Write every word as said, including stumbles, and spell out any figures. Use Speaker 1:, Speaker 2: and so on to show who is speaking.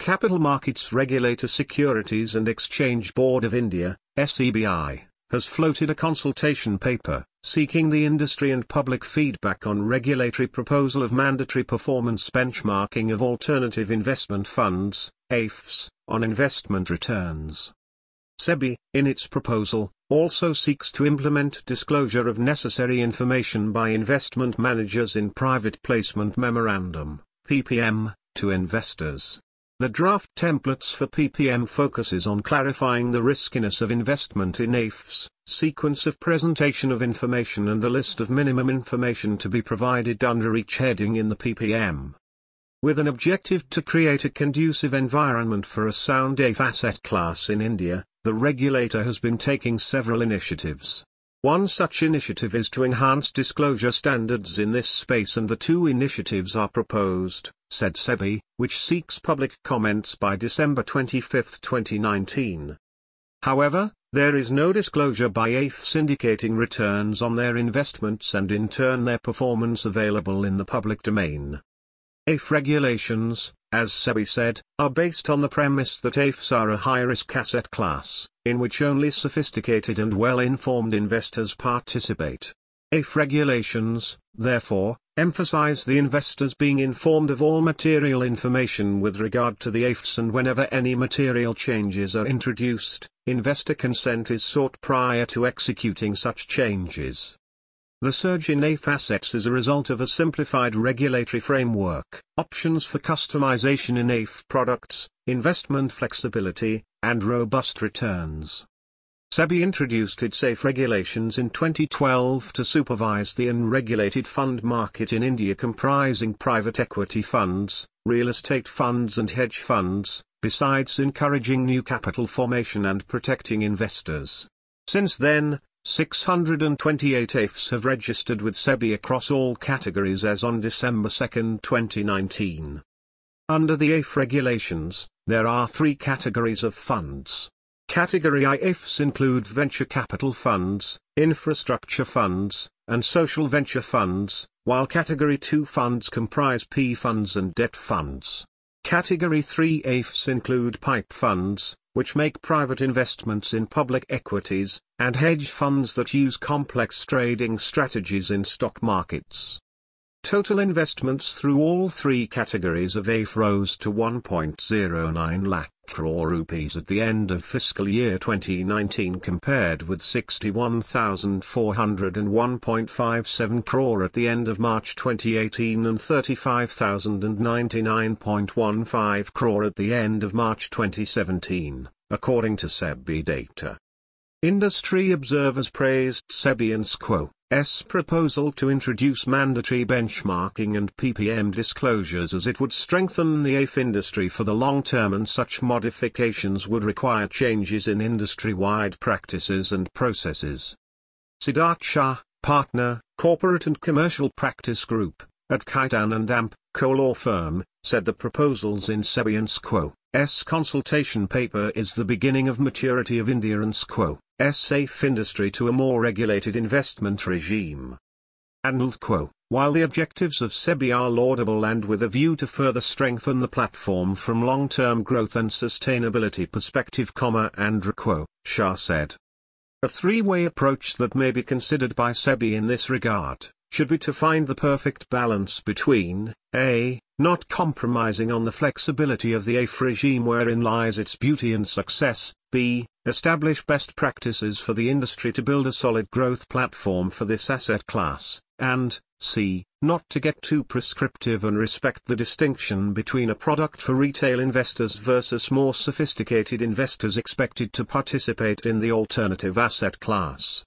Speaker 1: Capital Markets Regulator Securities and Exchange Board of India, S E B I, has floated a consultation paper, seeking the industry and public feedback on regulatory proposal of mandatory performance benchmarking of alternative investment funds, A I Fs, on investment returns. SEBI, in its proposal, also seeks to implement disclosure of necessary information by investment managers in private placement memorandum, P P M, to investors. The draft templates for P P M focuses on clarifying the riskiness of investment in A I Fs, sequence of presentation of information and the list of minimum information to be provided under each heading in the P P M. With an objective to create a conducive environment for a sound A I F asset class in India, the regulator has been taking several initiatives. One such initiative is to enhance disclosure standards in this space, and the two initiatives are proposed, said SEBI, which seeks public comments by December twenty-fifth, twenty nineteen. However, there is no disclosure by A I Fs indicating returns on their investments and in turn their performance available in the public domain. A I F regulations, as SEBI said, are based on the premise that A I Fs are a high-risk asset class, in which only sophisticated and well-informed investors participate. A I F regulations, therefore, emphasize the investors being informed of all material information with regard to the A I Fs, and whenever any material changes are introduced, investor consent is sought prior to executing such changes. The surge in A I F assets is a result of a simplified regulatory framework, options for customization in A I F products, investment flexibility, and robust returns. SEBI introduced its A I F regulations in twenty twelve to supervise the unregulated fund market in India, comprising private equity funds, real estate funds and hedge funds, besides encouraging new capital formation and protecting investors. Since then, six hundred twenty-eight A I Fs have registered with SEBI across all categories as on December second, twenty nineteen. Under the A I F regulations, there are three categories of funds. Category I A I Fs include venture capital funds, infrastructure funds, and social venture funds, while Category two funds comprise P funds and debt funds. Category three A I Fs include PIPE funds, which make private investments in public equities, and hedge funds that use complex trading strategies in stock markets. Total investments through all three categories of A I F rose to one point zero nine lakh crore rupees at the end of fiscal year twenty nineteen, compared with sixty-one thousand four hundred one point five seven crore at the end of March twenty eighteen and thirty-five thousand ninety-nine point one five crore at the end of March twenty seventeen, according to SEBI data. Industry observers praised SEBI and S Q O's proposal to introduce mandatory benchmarking and P P M disclosures, as it would strengthen the A I F industry for the long term, and such modifications would require changes in industry-wide practices and processes. Siddharth Shah, partner, Corporate and Commercial Practice Group, at Khaitan and Ampco law firm, said the proposals in SEBI and S Q O's consultation paper is the beginning of maturity of India and S Q O's A I F industry to a more regulated investment regime. And S Q O, while the objectives of SEBI are laudable and with a view to further strengthen the platform from long-term growth and sustainability perspective, and S Q O, Shah said. A three-way approach that may be considered by SEBI in this regard should be to find the perfect balance between A. Not compromising on the flexibility of the A I F regime wherein lies its beauty and success, B. Establish best practices for the industry to build a solid growth platform for this asset class, and C. Not to get too prescriptive and respect the distinction between a product for retail investors versus more sophisticated investors expected to participate in the alternative asset class.